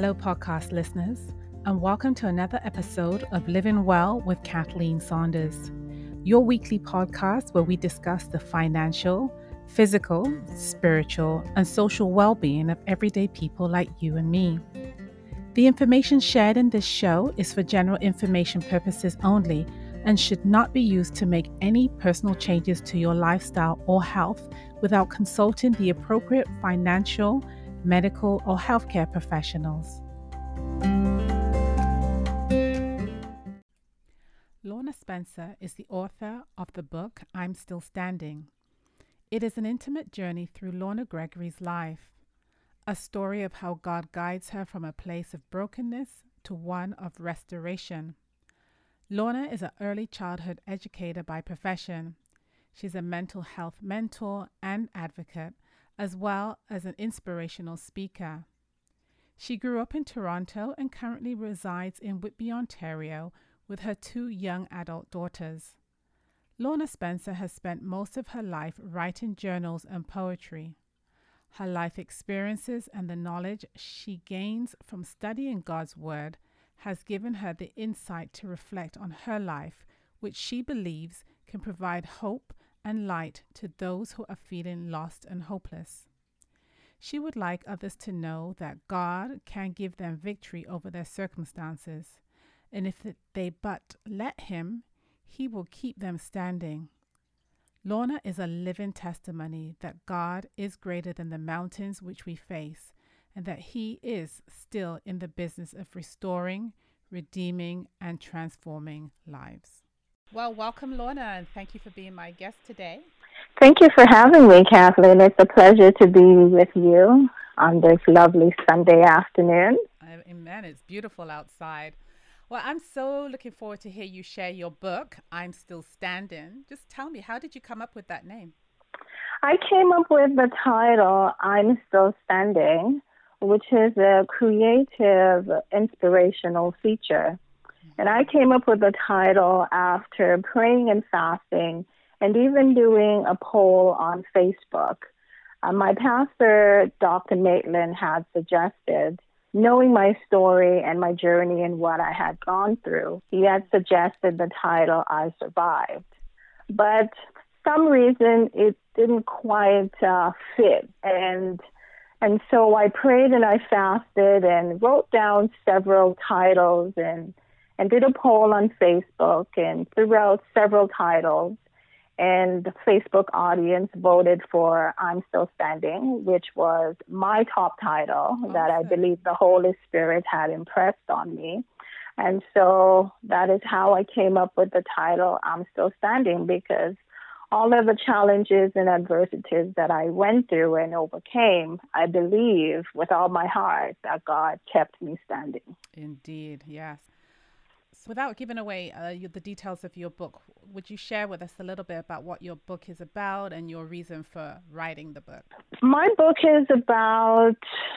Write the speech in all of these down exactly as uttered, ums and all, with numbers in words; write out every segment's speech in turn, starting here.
Hello, podcast listeners, and welcome to another episode of Living Well with Kathleen Saunders, your weekly podcast where we discuss the financial, physical, spiritual, and social well-being of everyday people like you and me. The information shared in this show is for general information purposes only and should not be used to make any personal changes to your lifestyle or health without consulting the appropriate financial, medical, or healthcare professionals. Lorna Spencer is the author of the book I'm Still Standing. It is an intimate journey through Lorna Gregory's life, a story of how God guides her from a place of brokenness to one of restoration. Lorna is an early childhood educator by profession. She's a mental health mentor and advocate, as well as an inspirational speaker. She grew up in Toronto and currently resides in Whitby, Ontario, with her two young adult daughters. Lorna Spencer has spent most of her life writing journals and poetry. Her life experiences and the knowledge she gains from studying God's Word has given her the insight to reflect on her life, which she believes can provide hope and light to those who are feeling lost and hopeless. She would like others to know that God can give them victory over their circumstances, and if they but let Him, He will keep them standing. Lorna is a living testimony that God is greater than the mountains which we face, and that He is still in the business of restoring, redeeming, and transforming lives. Well, welcome, Lorna, and thank you for being my guest today. Thank you for having me, Kathleen. It's a pleasure to be with you on this lovely Sunday afternoon. Amen. It's beautiful outside. Well, I'm so looking forward to hear you share your book, I'm Still Standing. Just tell me, how did you come up with that name? I came up with the title, I'm Still Standing, which is a creative, inspirational feature. And I came up with the title after praying and fasting and even doing a poll on Facebook. Uh, my pastor, Doctor Maitland, had suggested, knowing my story and my journey and what I had gone through, he had suggested the title, I Survived. But some reason it didn't quite uh, fit. And and so I prayed and I fasted and wrote down several titles and and did a poll on Facebook and threw out several titles. And the Facebook audience voted for I'm Still Standing, which was my top title awesome. That I believe the Holy Spirit had impressed on me. And so that is how I came up with the title I'm Still Standing, because all of the challenges and adversities that I went through and overcame, I believe with all my heart that God kept me standing. Indeed, yes. So without giving away uh, the details of your book, would you share with us a little bit about what your book is about and your reason for writing the book? My book is about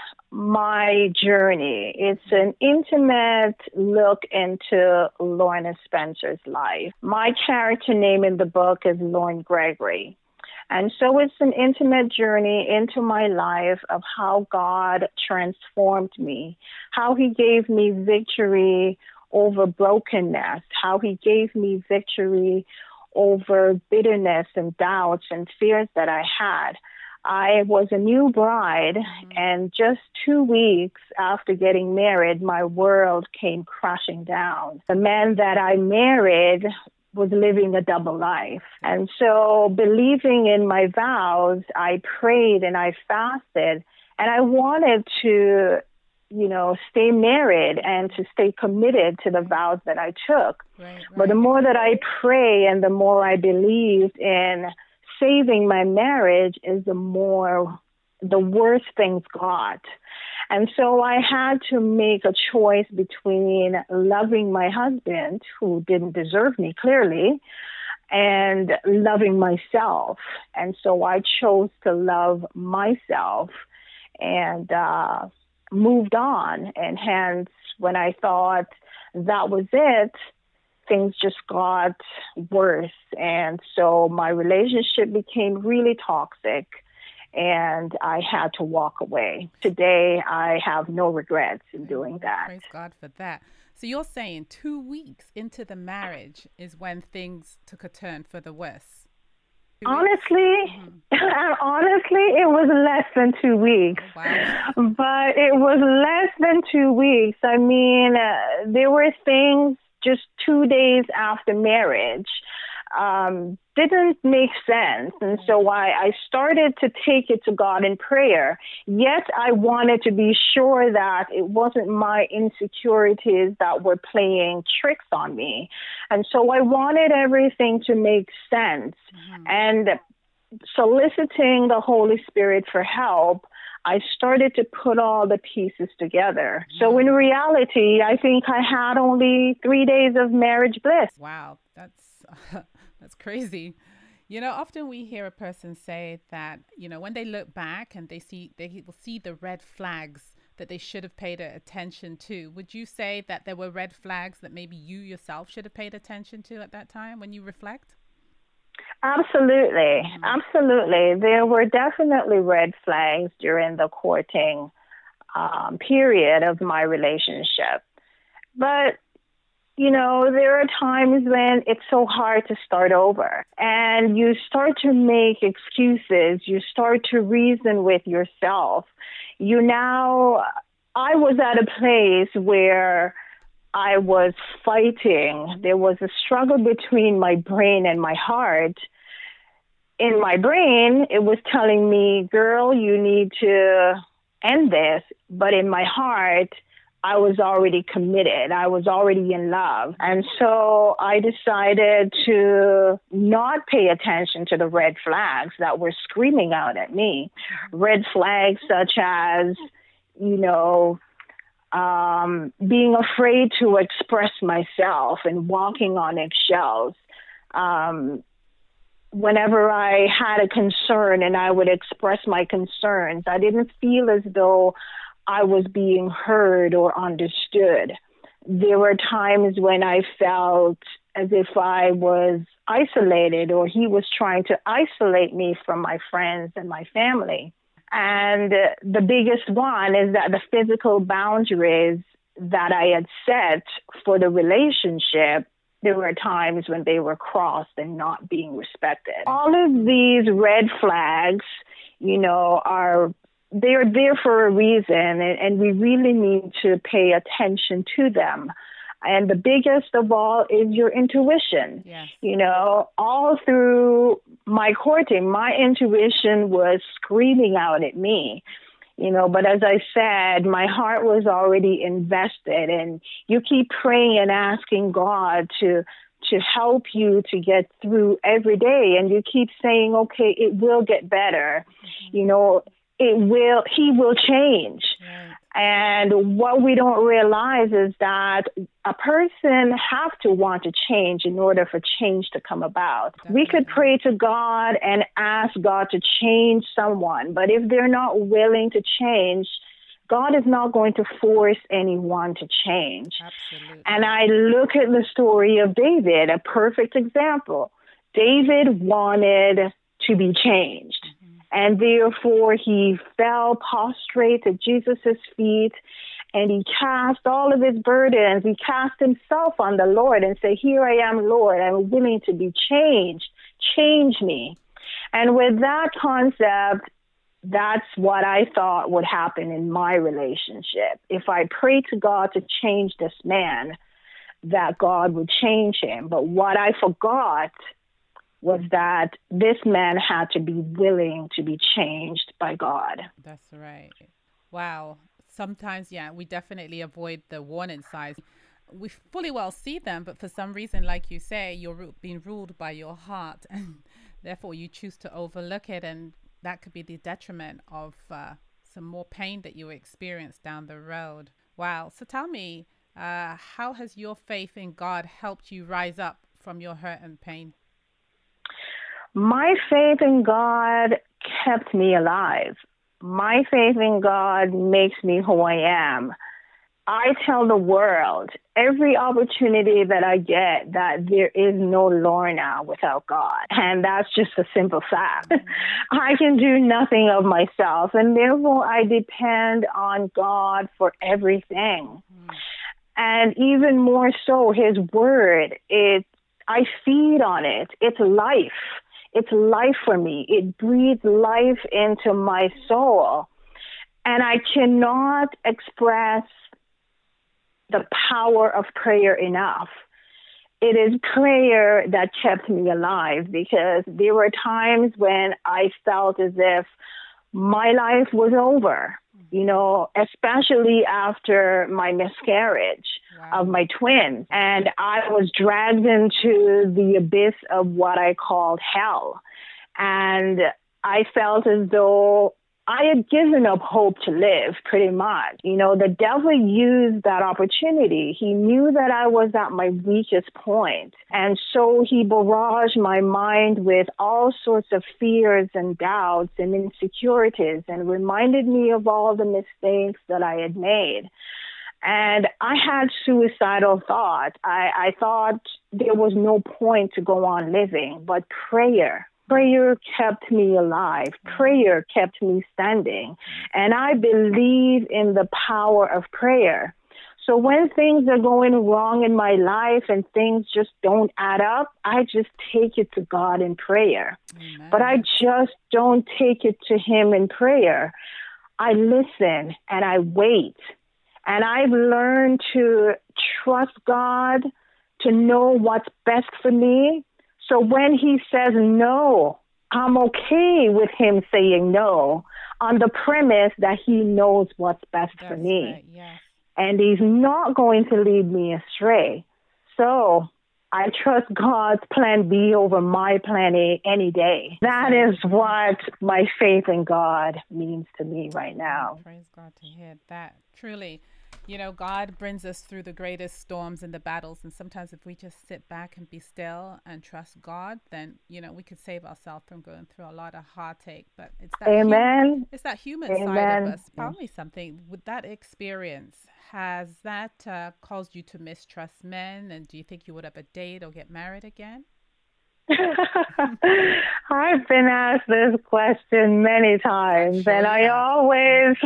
my journey. It's an intimate look into Lorna Spencer's life. My character name in the book is Lorna Gregory. And so it's an intimate journey into my life of how God transformed me, how He gave me victory over brokenness, how He gave me victory over bitterness and doubts and fears that I had. I was a new bride, mm-hmm. and just two weeks after getting married, my world came crashing down. The man that I married was living a double life. And so believing in my vows, I prayed and I fasted, and I wanted to you know, stay married and to stay committed to the vows that I took. Right, right. But the more that I pray and the more I believed in saving my marriage is the more, the worse things got. And so I had to make a choice between loving my husband, who didn't deserve me clearly, and loving myself. And so I chose to love myself and, uh, moved on. And hence, when I thought that was it, things just got worse. And so my relationship became really toxic. and I had to walk away. Today, I have no regrets in doing that. Praise God for that. So you're saying two weeks into the marriage is when things took a turn for the worse? Honestly, mm-hmm. honestly, it was less than two weeks. Oh, wow. But it was less than two weeks. I mean, uh, there were things just two days after marriage um, didn't make sense. And so I, I started to take it to God in prayer. Yet I wanted to be sure that it wasn't my insecurities that were playing tricks on me. And so I wanted everything to make sense. Mm-hmm. And soliciting the Holy Spirit for help, I started to put all the pieces together. Mm-hmm. So in reality, I think I had only three days of marriage bliss. Wow, that's uh, that's crazy. You know, often we hear a person say that, you know, when they look back and they see, they will see the red flags that they should have paid attention to. Would you say that there were red flags that maybe you yourself should have paid attention to at that time when you reflect? Absolutely. Mm-hmm. Absolutely. There were definitely red flags during the courting um, period of my relationship. But, you know, there are times when it's so hard to start over and you start to make excuses. You start to reason with yourself. You now, I was at a place where I was fighting. There was a struggle between my brain and my heart. In my brain, it was telling me, girl, you need to end this. But in my heart, I was already committed. I was already in love. And so I decided to not pay attention to the red flags that were screaming out at me. Red flags such as, you know, um, being afraid to express myself and walking on eggshells. Um, whenever I had a concern and I would express my concerns, I didn't feel as though I was being heard or understood. There were times when I felt as if I was isolated or he was trying to isolate me from my friends and my family. And the biggest one is that the physical boundaries that I had set for the relationship, there were times when they were crossed and not being respected. All of these red flags, you know, are they're there for a reason, and, and we really need to pay attention to them. And the biggest of all is your intuition. Yes. You know, all through my courting, my intuition was screaming out at me. You know, but as I said, my heart was already invested, and you keep praying and asking God to to help you to get through every day, and you keep saying, okay, it will get better. Mm-hmm. You know, it will, he will change. Right. And what we don't realize is that a person has to want to change in order for change to come about. Definitely. We could pray to God and ask God to change someone, but if they're not willing to change, God is not going to force anyone to change. Absolutely. And I look at the story of David, a perfect example. David wanted to be changed. Mm-hmm. And therefore, he fell prostrate at Jesus' feet, and he cast all of his burdens. He cast himself on the Lord and said, here I am, Lord. I'm willing to be changed. Change me. And with that concept, that's what I thought would happen in my relationship. If I prayed to God to change this man, that God would change him. But what I forgot was that this man had to be willing to be changed by God. That's right. Wow. Sometimes, yeah, we definitely avoid the warning signs. We fully well see them, but for some reason, like you say, you're being ruled by your heart, and therefore you choose to overlook it, and that could be the detriment of uh, some more pain that you experience down the road. Wow. So tell me, uh, how has your faith in God helped you rise up from your hurt and pain? My faith in God kept me alive. My faith in God makes me who I am. I tell the world every opportunity that I get that there is no Lorna without God. And that's just a simple fact. I can do nothing of myself, and therefore I depend on God for everything. Mm. And even more so, his word, it, I feed on it. It's life. It's life for me. It breathes life into my soul. And I cannot express the power of prayer enough. It is prayer that kept me alive, because there were times when I felt as if my life was over, you know, especially after my miscarriage wow. of my twins. And I was dragged into the abyss of what I called hell. And I felt as though I had given up hope to live, pretty much. You know, the devil used that opportunity. He knew that I was at my weakest point. And so he barraged my mind with all sorts of fears and doubts and insecurities, and reminded me of all the mistakes that I had made. And I had suicidal thoughts. I, I thought there was no point to go on living, but prayer. Prayer kept me alive. Prayer kept me standing. And I believe in the power of prayer. So when things are going wrong in my life and things just don't add up, I just take it to God in prayer. Amen. But I just don't take it to him in prayer. I listen and I wait. And I've learned to trust God, to know what's best for me. So when he says no, I'm okay with him saying no, on the premise that he knows what's best That's for me. Right, yes. And he's not going to lead me astray. So I trust God's plan B over my plan A any day. That is what my faith in God means to me right now. Praise God to hear that. Truly. You know, God brings us through the greatest storms and the battles. And sometimes if we just sit back and be still and trust God, then, you know, we could save ourselves from going through a lot of heartache. But it's that, Amen. Human, it's that human Amen. Side of us. Tell me something. With that experience, has that uh, caused you to mistrust men? And do you think you would ever date or get married again? I've been asked this question many times, sure and I have. always...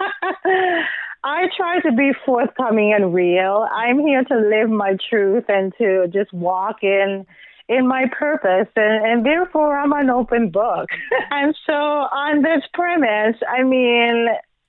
I try to be forthcoming and real. I'm here to live my truth and to just walk in in my purpose, and, and therefore I'm an open book. And so on this premise, I mean,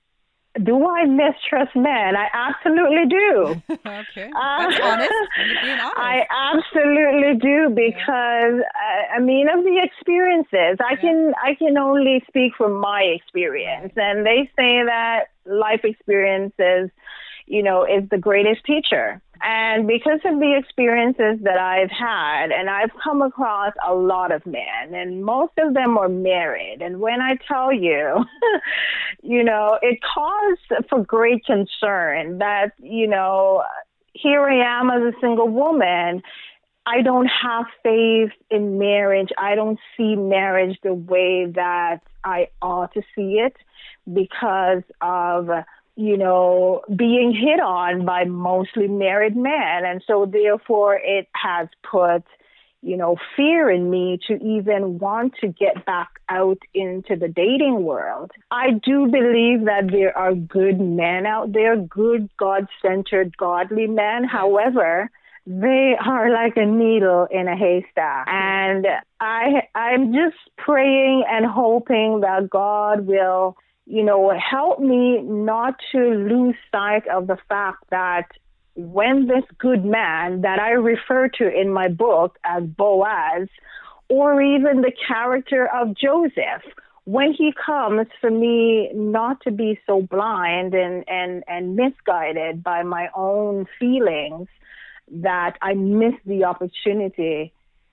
do I mistrust men? I absolutely do. Okay, that's uh, honest. You're being honest. I absolutely do, because yeah. uh, I mean, of the experiences, I yeah. can I can only speak from my experience, right. And they say that life experiences, you know, is the greatest teacher. And because of the experiences that I've had, and I've come across a lot of men, and most of them are married. And when I tell you, you know, it caused for great concern that, you know, here I am as a single woman. I don't have faith in marriage. I don't see marriage the way that I ought to see it, because of, you know, being hit on by mostly married men. And so therefore it has put, you know, fear in me to even want to get back out into the dating world. I do believe that there are good men out there, good God-centered, godly men. However, they are like a needle in a haystack. And I, I'm just praying and hoping that God will, you know, help me not to lose sight of the fact that when this good man that I refer to in my book as Boaz, or even the character of Joseph, when he comes, for me not to be so blind and, and, and misguided by my own feelings that I miss the opportunity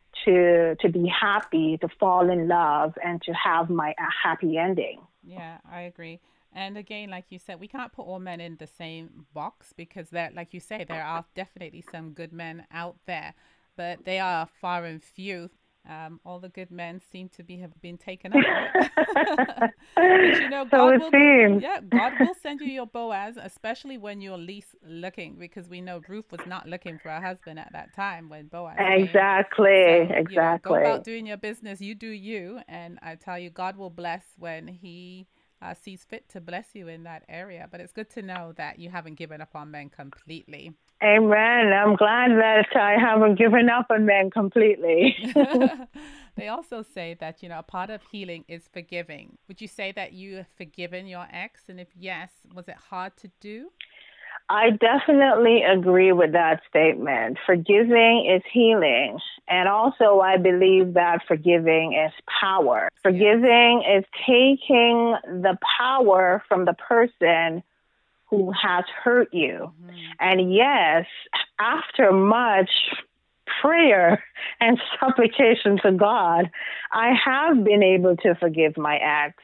to to be happy, to fall in love, and to have my a happy ending. Yeah, I agree. And again, like you said, we can't put all men in the same box, because there, like you say, there are definitely some good men out there, but they are far and few. Um, all the good men seem to be have been taken up. Right? But you know, So God it will, seems. yeah, God will send you your Boaz, especially when you're least looking, because we know Ruth was not looking for a husband at that time when Boaz came. Exactly, So, you know, go about exactly. doing your business. You do you. And I tell you, God will bless when He uh, sees fit to bless you in that area. But it's good to know that you haven't given up on men completely. Amen. I'm glad that I haven't given up on men completely. They also say that, you know, a part of healing is forgiving. Would you say that you have forgiven your ex? And if yes, was it hard to do? I definitely agree with that statement. Forgiving is healing. And also, I believe that forgiving is power. Yes. Forgiving is taking the power from the person who has hurt you. Mm-hmm. And yes, after much prayer and supplication to God, I have been able to forgive my ex.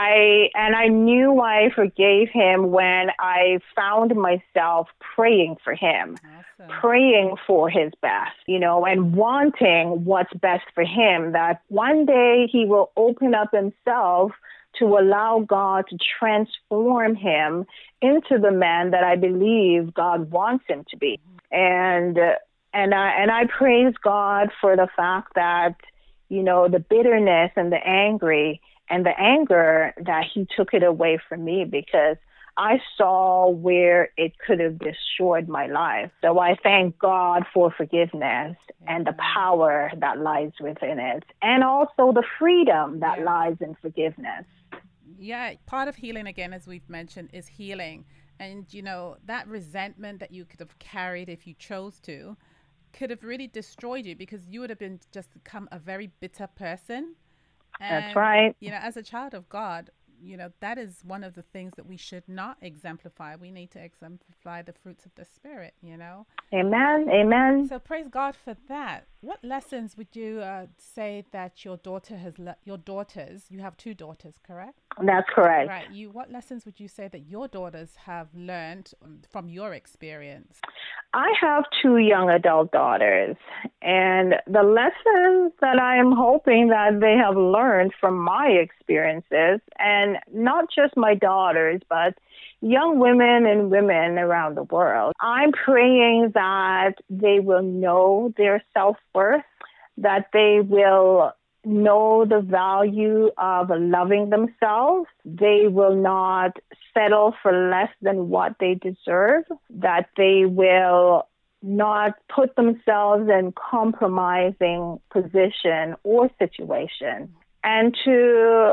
I and I knew I forgave him when I found myself praying for him, Awesome. praying for his best, you know, and wanting what's best for him, that one day he will open up himself to allow God to transform him into the man that I believe God wants him to be. And uh, and I and I praise God for the fact that, you know, the bitterness and the angry and the anger, that he took it away from me, because I saw where it could have destroyed my life. So I thank God for forgiveness and the power that lies within it, and also the freedom that Yes. lies in forgiveness. Yeah, part of healing, again, as we've mentioned, is healing. And, you know, that resentment that you could have carried if you chose to could have really destroyed you, because you would have been just become a very bitter person. That's And, right. you know, as a child of God, you know, that is one of the things that we should not exemplify. We need to exemplify the fruits of the Spirit, you know. Amen. Amen. So praise God for that. What lessons would you uh, say that your daughter has le- your daughters, you have two daughters, correct? That's correct. Right. You what lessons would you say that your daughters have learned um, from your experience? I have two young adult daughters, and the lessons that I am hoping that they have learned from my experiences, and not just my daughters, but young women and women around the world. I'm praying that they will know their self-worth, that they will know the value of loving themselves. They will not settle for less than what they deserve, that they will not put themselves in compromising position or situation, and to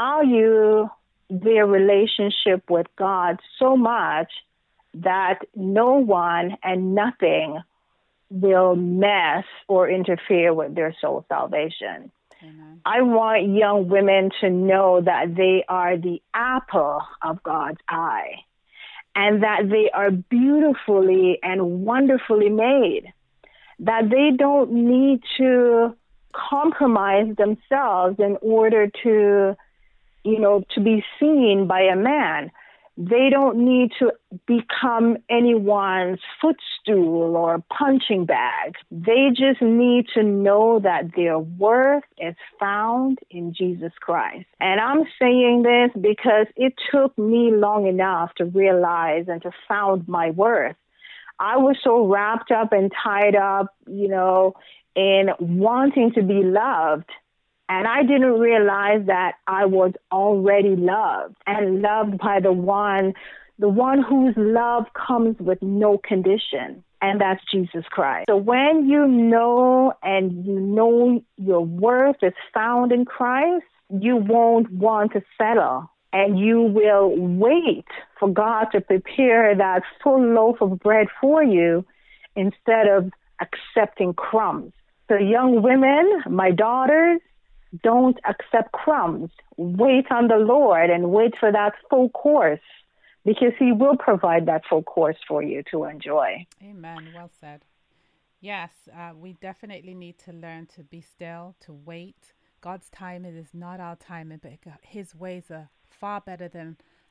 value their relationship with God so much that no one and nothing will mess or interfere with their soul salvation. Amen. I want young women to know that they are the apple of God's eye, and that they are beautifully and wonderfully made, that they don't need to compromise themselves in order to, you know, to be seen by a man. They don't need to become anyone's footstool or punching bag. They just need to know that their worth is found in Jesus Christ. And I'm saying this because it took me long enough to realize and to found my worth. I was so wrapped up and tied up, you know, in wanting to be loved. And I didn't realize that I was already loved, and loved by the one, the one whose love comes with no condition, and that's Jesus Christ. So when you know and you know your worth is found in Christ, you won't want to settle, and you will wait for God to prepare that full loaf of bread for you instead of accepting crumbs. So young women, my daughters, don't accept crumbs. Wait on the Lord and wait for that full course, because he will provide that full course for you to enjoy. Amen. Well said. Yes, uh, we definitely need to learn to be still, to wait. God's timing is not our timing, but his ways are far better than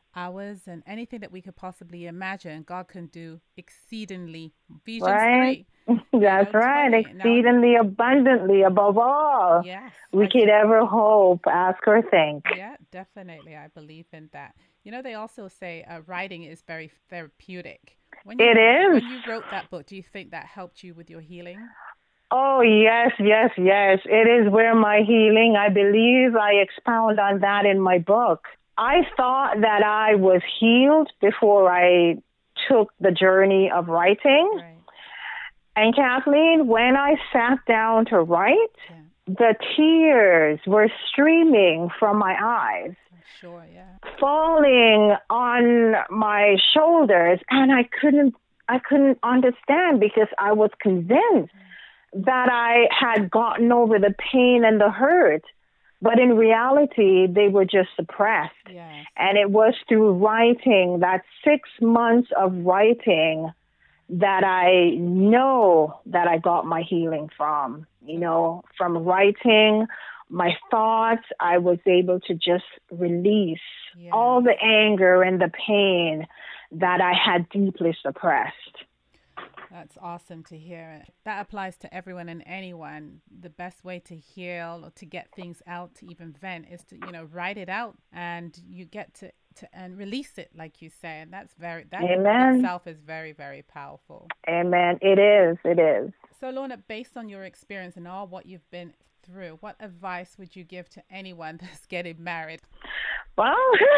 hours and anything that we could possibly imagine, God can do exceedingly. Ephesians Right? three, you That's know, right. twenty. Now, Exceedingly abundantly above all yes, we as could ever hope, ask, or think. yeah, definitely. I believe in that. You know, they also say uh, writing is very therapeutic. When It you is. when you wrote that book, do you think that helped you with your healing? Oh, yes, yes, yes. It is where my healing, I believe I expound on that in my book. I thought that I was healed before I took the journey of writing. Right. And Kathleen, when I sat down to write, Yeah. the tears were streaming from my eyes, I'm sure. Yeah. falling on my shoulders, and I couldn't I couldn't understand because I was convinced that I had gotten over the pain and the hurt, but in reality they were just suppressed. Yes. And it was through writing, that six months of writing, that I know that I got my healing from. You know, from writing my thoughts, I was able to just release Yes. all the anger and the pain that I had deeply suppressed. That's awesome to hear. That applies to everyone and anyone. The best way to heal or to get things out, to even vent, is to, you know, write it out, and you get to, to and release it, like you say. And that's very, that Amen. itself is very, very powerful. Amen. It is. It is. So, Lorna, based on your experience and all what you've been through, what advice would you give to anyone that's getting married? Well,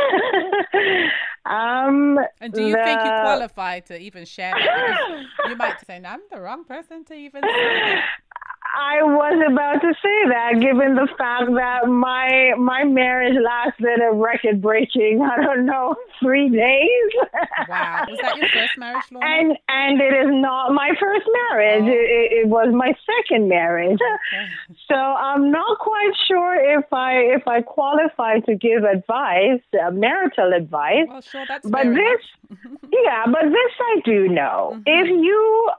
um, and do you the... think you qualify to even share that? Because you might say, I'm the wrong person to even say that. I was about to say that, given the fact that my my marriage lasted a record breaking, I don't know, three days. Wow. Was that your first marriage, Lorna? And and it is not my first marriage. Oh. It, it was my second marriage. Okay. So I'm not quite sure if I if I qualify to give advice, uh, marital advice. Well, sure, that's but fair this, enough. yeah, but this I do know. Mm-hmm. If you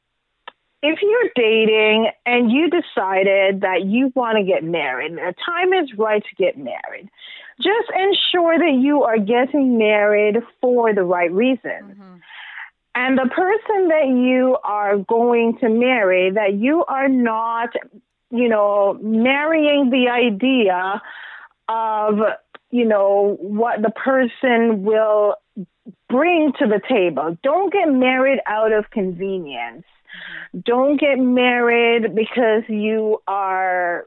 If you're dating and you decided that you want to get married, the time is right to get married. Just ensure that you are getting married for the right reason. Mm-hmm. And the person that you are going to marry, that you are not, you know, marrying the idea of, you know, what the person will bring to the table. Don't get married out of convenience. Don't get married because you are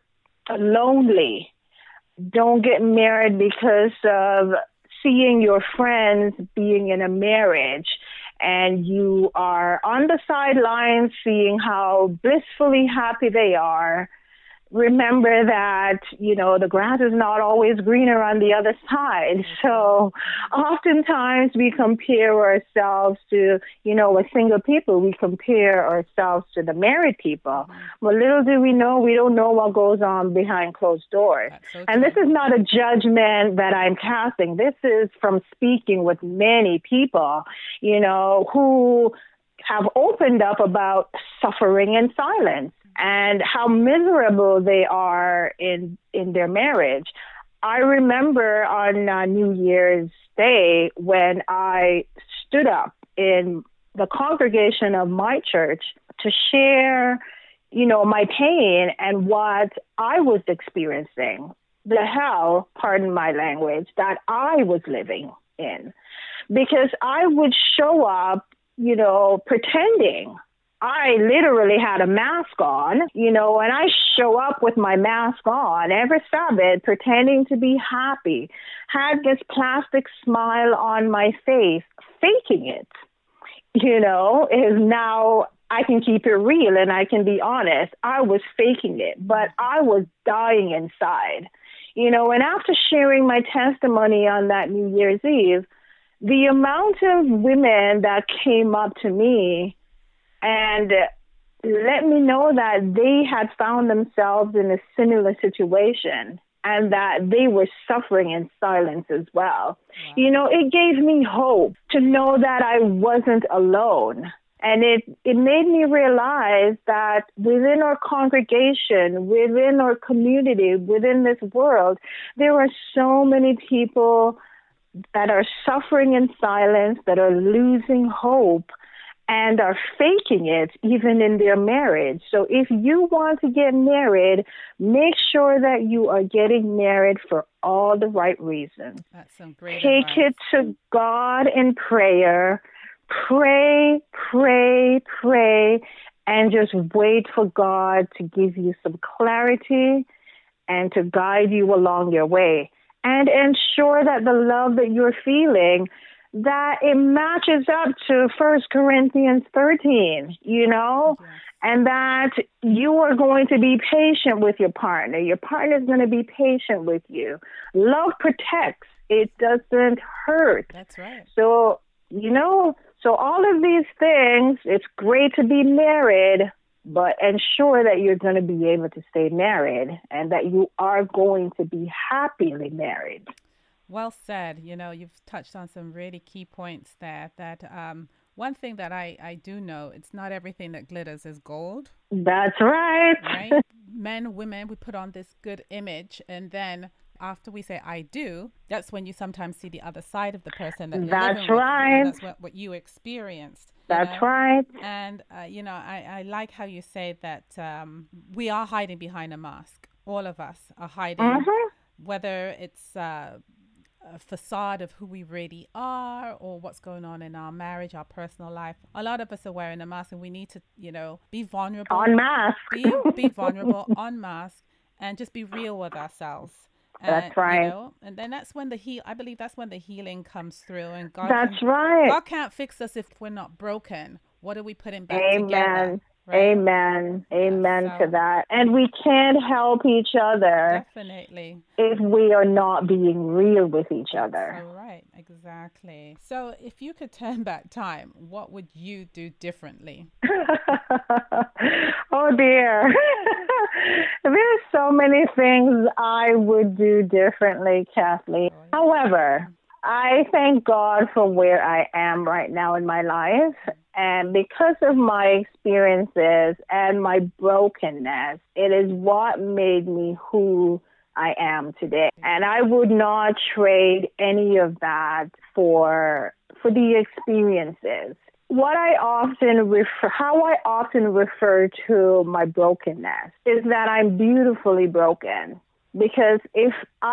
lonely. Don't get married because of seeing your friends being in a marriage and you are on the sidelines seeing how blissfully happy they are. Remember that, you know, the grass is not always greener on the other side. So oftentimes we compare ourselves to, you know, with single people, we compare ourselves to the married people. Mm-hmm. But little do we know, we don't know what goes on behind closed doors. So and this is not a judgment that I'm casting. This is from speaking with many people, you know, who have opened up about suffering in silence and how miserable they are in in their marriage. I remember on uh, New Year's Day when I stood up in the congregation of my church to share, you know, my pain and what I was experiencing, the hell, pardon my language, that I was living in. Because I would show up, you know, pretending. I literally had a mask on, you know, and I show up with my mask on every Sabbath, pretending to be happy, had this plastic smile on my face, faking it, you know, is now I can keep it real and I can be honest. I was faking it, but I was dying inside, you know, and after sharing my testimony on that New Year's Eve, the amount of women that came up to me and let me know that they had found themselves in a similar situation and that they were suffering in silence as well. Wow. You know, it gave me hope to know that I wasn't alone. And it, it made me realize that within our congregation, within our community, within this world, there are so many people that are suffering in silence, that are losing hope, and are faking it even in their marriage. So if you want to get married, make sure that you are getting married for all the right reasons. That's some great Take advice. it to God in prayer. Pray, pray, pray, and just wait for God to give you some clarity and to guide you along your way. And ensure that the love that you're feeling, that it matches up to First Corinthians thirteen, you know, Yes. and that you are going to be patient with your partner. Your partner is going to be patient with you. Love protects. It doesn't hurt. That's right. So, you know, so all of these things, it's great to be married, but ensure that you're going to be able to stay married and that you are going to be happily married. Well said. You know, you've touched on some really key points there. That um, one thing that I, I do know, it's not everything that glitters is gold, That's right. right? Men, women, we put on this good image, and then after we say I do, that's when you sometimes see the other side of the person that you're That's living with. right. And that's what, what you experienced. you That's know? right. And, uh, you know, I, I like how you say that um, we are hiding behind a mask. All of us are hiding, Mhm. whether it's uh, a facade of who we really are or what's going on in our marriage, our personal life. A lot of us are wearing a mask, and we need to, you know, be vulnerable. Unmask. Be, be vulnerable, unmask, and just be real with ourselves. And, That's right. You know, and then that's when the heal. I believe that's when the healing comes through. And God, That's can, right. God can't fix us if we're not broken. What are we putting back Amen. together? Right? Amen. Amen Yeah, to so- that. And we can't help each other Definitely. if we are not being real with each other. So right, exactly. So if you could turn back time, what would you do differently? Oh dear. There's so many things I would do differently, Kathleen. However, I thank God for where I am right now in my life. And because of my experiences and my brokenness, it is what made me who I am today. And I would not trade any of that for for the experiences. What I often refer, how I often refer to my brokenness is that I'm beautifully broken. Because if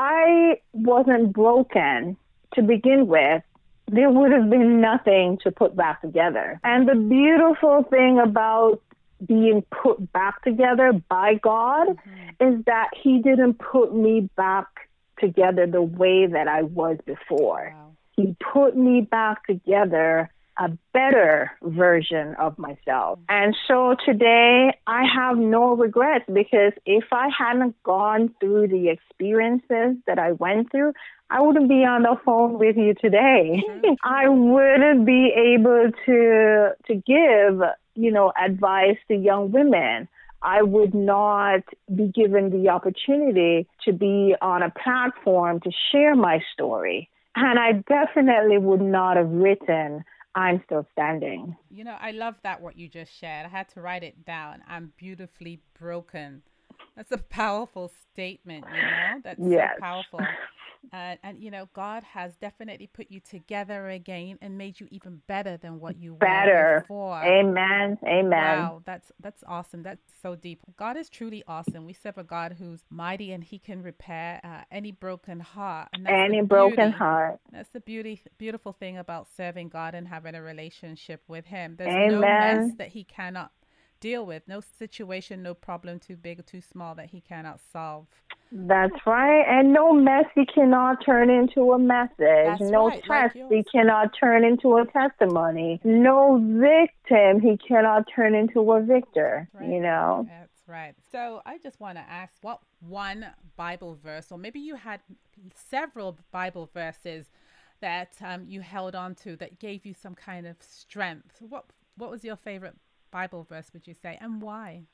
I wasn't broken to begin with, there would have been nothing to put back together. And the beautiful thing about being put back together by God mm-hmm. is that He didn't put me back together the way that I was before. Wow. He put me back together a better version of myself. Mm-hmm. And so today I have no regrets, because if I hadn't gone through the experiences that I went through, I wouldn't be on the phone with you today. Mm-hmm. I wouldn't be able to to give, you know, advice to young women. I would not be given the opportunity to be on a platform to share my story. And I definitely would not have written I'm Still Standing. You know, I love that what you just shared. I had to write it down. I'm beautifully broken. That's a powerful statement, you know? That's yes. so powerful. Uh, and, you know, God has definitely put you together again and made you even better than what you better. were before. Amen. Amen. Wow, that's that's awesome. That's so deep. God is truly awesome. We serve a God who's mighty, and He can repair uh, any broken heart. And that's any the broken beauty. heart. That's the beauty, beautiful thing about serving God and having a relationship with Him. There's Amen. no mess that He cannot deal with, no situation, no problem too big or too small that He cannot solve. That's right. And no mess He cannot turn into a message. That's no right, test like He cannot turn into a testimony. No victim He cannot turn into a victor, right. you know? That's right. So I just want to ask, what one Bible verse, or maybe you had several Bible verses that um, you held on to that gave you some kind of strength. What What was your favorite Bible verse, would you say, and why?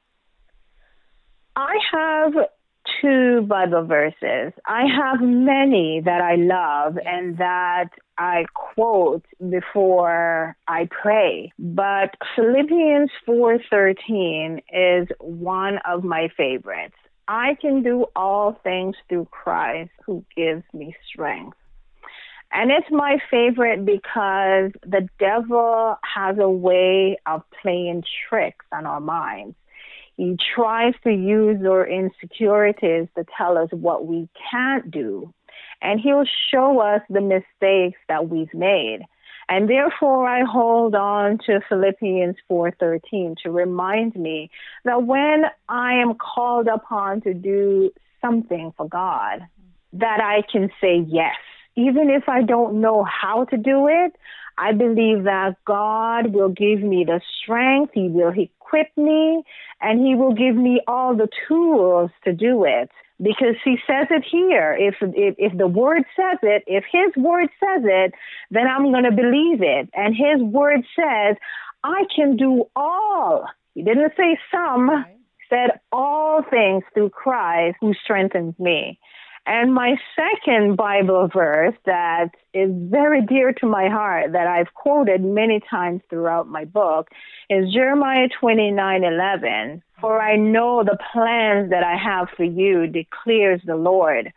I have two Bible verses. I have many that I love yes. and that I quote before I pray. But Philippians four thirteen is one of my favorites. I can do all things through Christ who gives me strength. And it's my favorite because the devil has a way of playing tricks on our minds. He tries to use our insecurities to tell us what we can't do. And he'll show us the mistakes that we've made. And therefore, I hold on to Philippians four thirteen to remind me that when I am called upon to do something for God, that I can say yes. Even if I don't know how to do it, I believe that God will give me the strength, He will equip me, and He will give me all the tools to do it. Because He says it here. If, if if the Word says it, if His Word says it, then I'm going to believe it. And His Word says, I can do all. He didn't say some. Right. He said all things through Christ who strengthens me. And my second Bible verse that is very dear to my heart, that I've quoted many times throughout my book, is Jeremiah twenty-nine eleven. For I know the plans that I have for you, declares the Lord.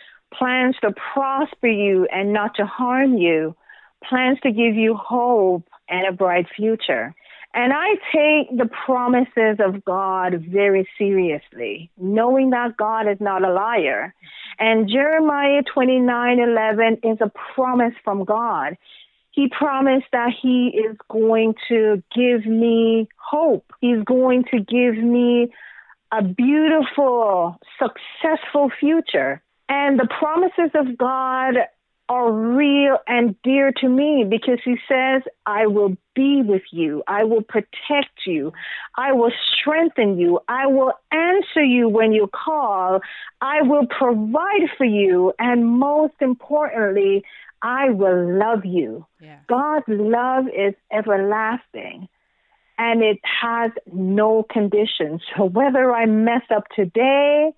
Plans to prosper you and not to harm you. Plans to give you hope and a bright future. And I take the promises of God very seriously, knowing that God is not a liar. And Jeremiah twenty-nine eleven is a promise from God. He promised that He is going to give me hope. He's going to give me a beautiful, successful future. And the promises of God are real and dear to me because He says, I will be with you. I will protect you. I will strengthen you. I will answer you when you call. I will provide for you. And most importantly, I will love you. Yeah. God's love is everlasting and it has no conditions. So whether I mess up today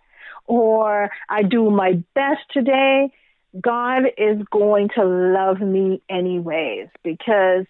or I do my best today, God is going to love me anyways, because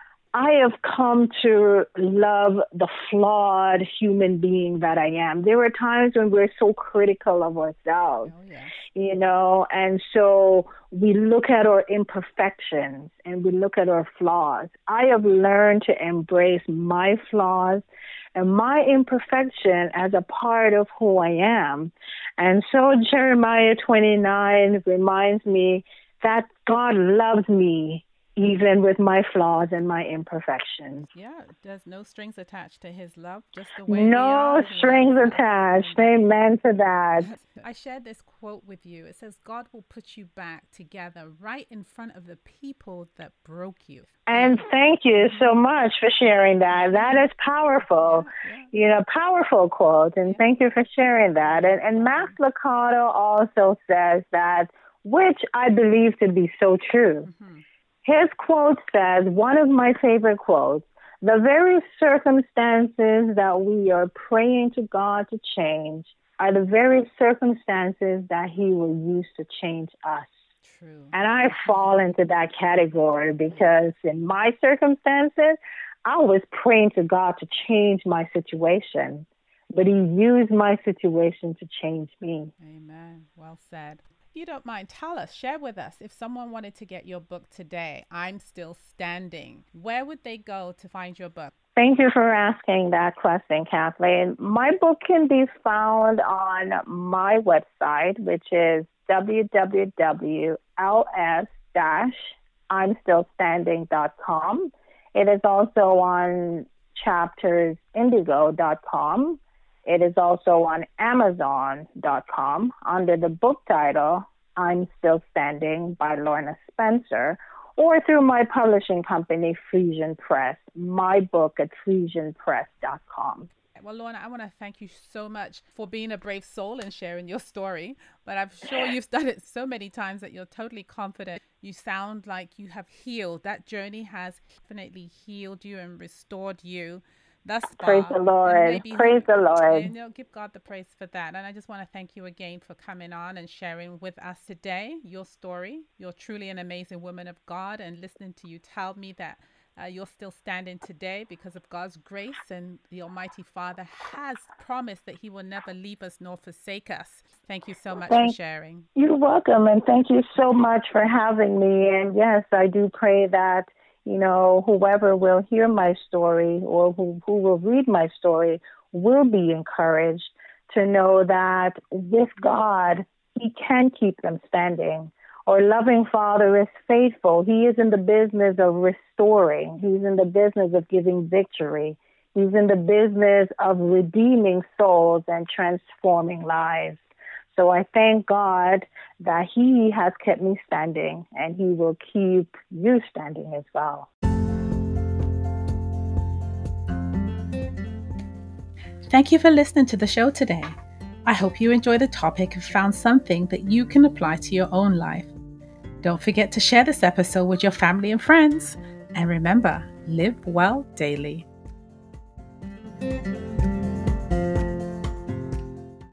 I have come to love the flawed human being that I am. There are times when we're so critical of ourselves, Oh, yeah. you know, and so we look at our imperfections and we look at our flaws. I have learned to embrace my flaws and my imperfection as a part of who I am. And so Jeremiah twenty-nine reminds me that God loves me even with my flaws and my imperfections. Yeah, there's no strings attached to His love, just the way we No are. He strings loves us. attached. And Amen to that. I shared this quote with you. It says, God will put you back together right in front of the people that broke you. And thank you so much for sharing that. That is powerful, Yeah, yeah. you know, powerful quote. And Yeah. thank you for sharing that. And, and Max Lucado also says that, which I believe to be so true. Mm-hmm. His quote says, one of my favorite quotes, the very circumstances that we are praying to God to change are the very circumstances that He will use to change us. True. And I fall into that category because in my circumstances, I was praying to God to change my situation, but He used my situation to change me. Amen. Well said. If you don't mind, tell us, share with us, if someone wanted to get your book today, I'm Still Standing, where would they go to find your book? Thank you for asking that question, Kathleen. My book can be found on my website, which is w w w dot l s dash i'm still standing dot com. It is also on chapters indigo dot com. It is also on amazon dot com under the book title, I'm Still Standing by Lorna Spencer, or through my publishing company, Frisian Press, my book at frisian press dot com. Well, Lorna, I want to thank you so much for being a brave soul and sharing your story. But I'm sure you've done it so many times that you're totally confident. You sound like you have healed. That journey has definitely healed you and restored you thus far. Praise the Lord. Maybe, Praise the Lord. You know, give God the praise for that. And I just want to thank you again for coming on and sharing with us today your story. You're truly an amazing woman of God, and listening to you tell me that Uh, you're still standing today because of God's grace, and the Almighty Father has promised that He will never leave us nor forsake us. Thank you so much Thank, for sharing. You're welcome, and thank you so much for having me. And yes, I do pray that, you know, whoever will hear my story or who, who will read my story will be encouraged to know that with God, He can keep them standing. Our loving Father is faithful. He is in the business of restoring. He's in the business of giving victory. He's in the business of redeeming souls and transforming lives. So I thank God that He has kept me standing, and He will keep you standing as well. Thank you for listening to the show today. I hope you enjoyed the topic and found something that you can apply to your own life. Don't forget to share this episode with your family and friends. And remember, live well daily.